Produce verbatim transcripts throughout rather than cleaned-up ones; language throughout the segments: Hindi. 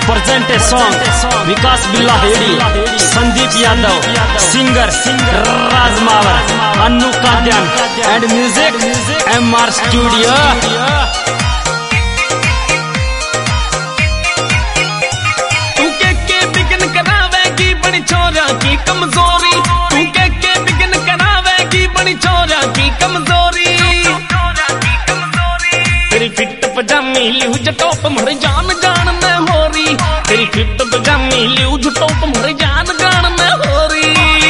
Present a song Vikas Billa Heri, Sandeep Yadav, singer Raj Mawar, Annu Kadyan and music M R studio. तू के के बिगन करावेगी बड़ी छोरा की कमजोरी, तू के के बिगन करावेगी बड़ी छोरा की कमजोरी। तेरी फिट पजामी लूज टॉप मर जान जान न होरी, तेरी फिट पजामी लूज टॉप मर जान जान न होरी।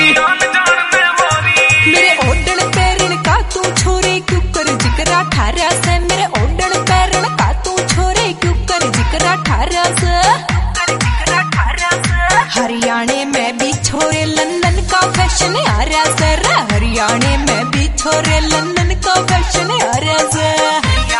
मेरे ओडन पैरन का तू छोरे क्यों कर जिक्रा ठारा से, मेरे ओडन पैरन का तू छोरे क्यों कर जिक्रा ठारा से। हरियाणे में भी छोरे लंदन का फैशन आ रहा सर, हरियाणे में भी छोरे लंदन का फैशन आ रहा सर।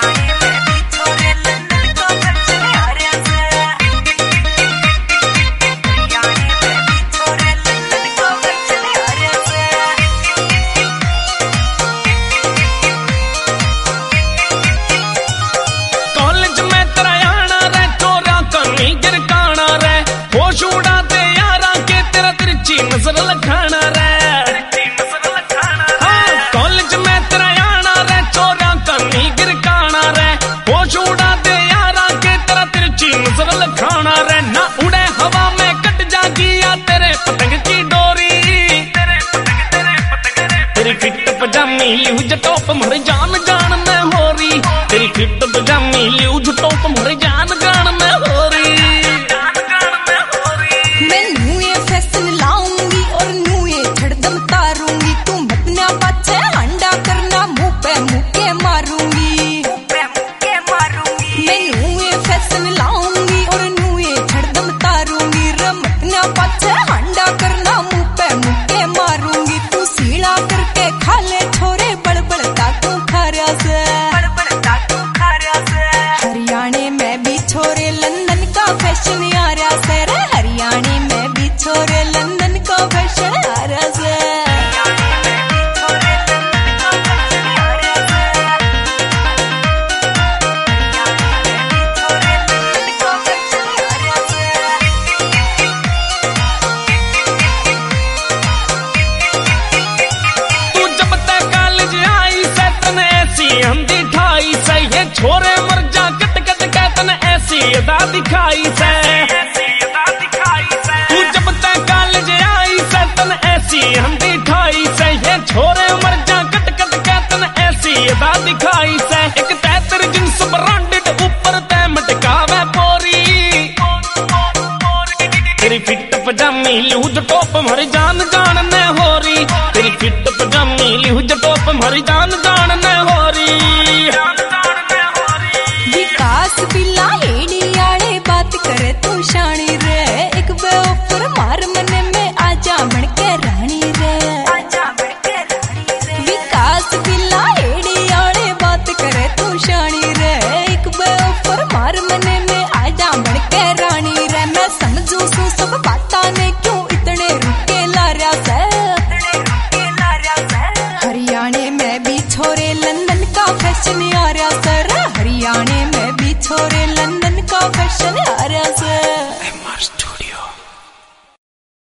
नजर लखाना रे, हाँ कॉलेज में तेरा आना रे, चोरा करनी गिरकाना रे, होश उड़ा दे यारा के तेरा तिरछी नजर लखाना रे। ना उड़े हवा में कट जागी या तेरे पतंग की डोरी, तेरी फिट पजामी लूज टॉप मर जान जान में होरी, तेरी फिट पजामी लूज टॉप मर जान जान में होरी। हरियाणे में भी छोरे लंदन का फैशन आ रहा सर, हरियाणे में भी छोरे लंदन का फैशन आ रहा सर। तू जब तक कॉलेज आई से तने ऐसी हमदी ठाई से, ये छोरे मर जा कट कट के तने ऐसी अदा दिखाई से। तू जब तक कॉलेज आई से तने ऐसी हमदी ठाई से, ये छोरे मर जा कट कट के तने ऐसी अदा दिखाई से। एक तैतर जींस ब्रांडेड ऊपर तै मटकावे पोरी, तेरी फिट पजामी लूज टॉप मर जान जान न होरी, तेरी फिट पजामी लूज टॉप मर जान जान न होरी।